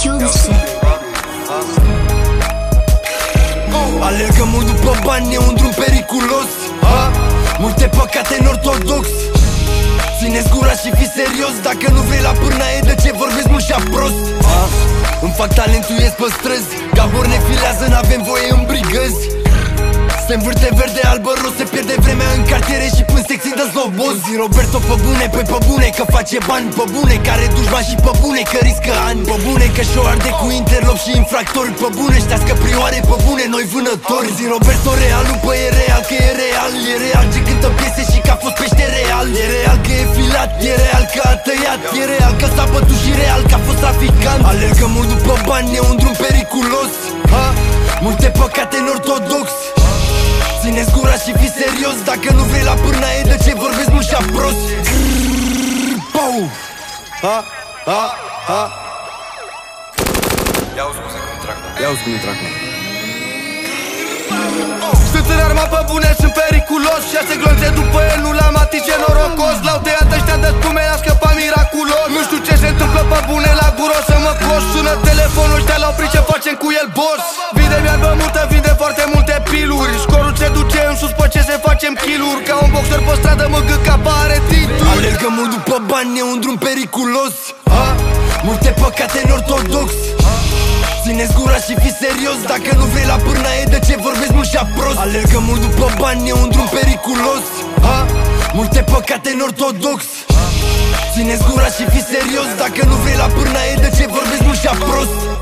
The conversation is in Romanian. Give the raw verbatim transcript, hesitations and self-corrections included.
Produse. Alergăm mult după bani, e un drum periculos, ha? Multe păcate în ortodox. Ține-ți gura și fii serios. Dacă nu vrei la pârnaie, de ce vorbesc mult și prost, ha? Îmi fac talentul, ies pe străzi. Gabor ne filează, n-avem voie în brigăzi. Se învârte verde, albă, roz. Se pierde vremea în cartiere și până se extindă zloboz. Zi Roberto pe bune, păi pe bune, că face bani. Pe bune, care dușman și pe bune, că riscă ani. Pe bune, că și-o arde cu interlop și infractori. Pe bune, știați prioare, pe bune, noi vânători. Zi Roberto realul, păi e real, că e real. E real ce cântă piese și că a fost pește real. E real că e filat, e real că a tăiat. E real că s-a bătut și real că a fost traficant. Alergăm mult după bani, e un drum periculos, ha? Multe păcate în ortodox. Ține-ți gura și fii serios. Dacă nu vrei la pârnaie, de ce vorbesc mult și prost? Pau! Ha, ha, ha. Ia uzi cum se cum trag. Ia uzi cum trag. Sunt în arma pe bune, sunt periculos. Șase glonțe după el, nu l-am atins, e norocos. L-au tăiat ăștia de spume, a scăpat miraculos. Nu știu ce se întâmplă pe bune la gură, să mă cos. Sună telefonul, ăștia l-au prins, ce facem cu el, boss? Vinde mi-albă multă, vinde foarte multe piluri. Scorul se duce în sus, pe ce se facem kill-uri. Ca un boxer pe stradă, mă gâca, are titluri. Alergăm mult după bani, e un drum periculos, ha? Multe păcate în ortodox. Ține-ți gura și fii serios. Dacă nu vrei la pârnaie, de ce vorbesc mult și prost? Alergăm mult după bani, e un drum periculos, ha? Multe păcate în ortodox. Ține-ți gura și fii serios. Dacă nu vrei la pârnaie, de ce vorbesc mult și prost?